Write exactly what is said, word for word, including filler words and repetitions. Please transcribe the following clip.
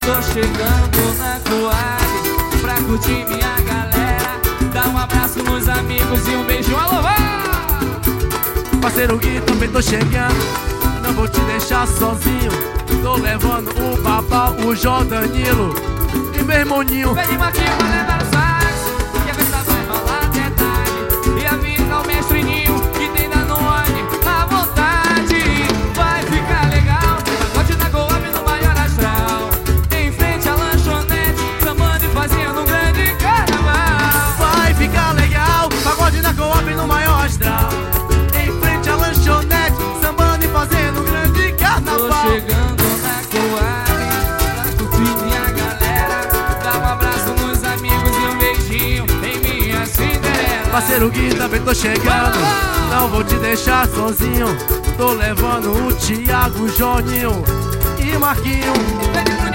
Tô chegando na Coab pra curtir minha galera. Dá um abraço nos amigos e um beijo, alô, vai! Parceiro Gui, também tô chegando, não vou te deixar sozinho. Tô levando o Babau, o Jordanilo e meu irmão Ninho. Vem Marquinhos pra levar o sax, que a festa vai rolar até tarde. E avisa ao mestre Ninho que tem Danone à vontade. Vai ficar legal, pagode na Coab no maior astral. Em frente à lanchonete, sambando e fazendo um grande carnaval. Vai ficar legal, pagode na Coab no maior astral. Em frente à lanchonete, sambando e fazendo um grande carnaval. Tô chegando na Coab pra curtir minha galera. Dá um abraço nos amigos e um beijinho em minha Cinderela. Parceiro Gui, também tô chegando, não vou te deixar sozinho. Tô levando o Thiago, o Joninho e Marquinho. Vem pro